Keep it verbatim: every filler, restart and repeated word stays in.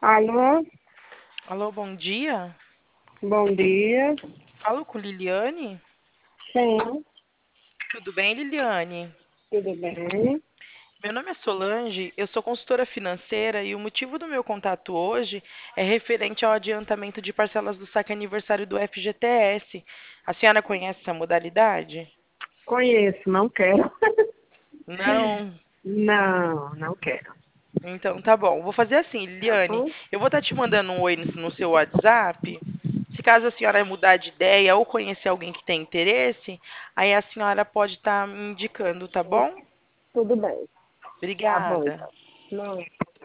Alô, Alô, bom dia. bom dia. Falo com Liliane. Sim, Tudo bem, Liliane? tudo bem? Meu nome é Solange, eu sou consultora financeira e o motivo do meu contato hoje é referente ao adiantamento de parcelas do saque aniversário do F G T S. A senhora conhece essa modalidade? Conheço, não quero. Não? Não, não quero. Então tá bom. Vou fazer assim, Tá Liliane, bom? eu vou estar te mandando um oi no no seu WhatsApp. Se caso a senhora mudar de ideia ou conhecer alguém que tem interesse, aí a senhora pode estar me indicando, tá bom? Tudo bem. Tá bom, Obrigada. então. Não.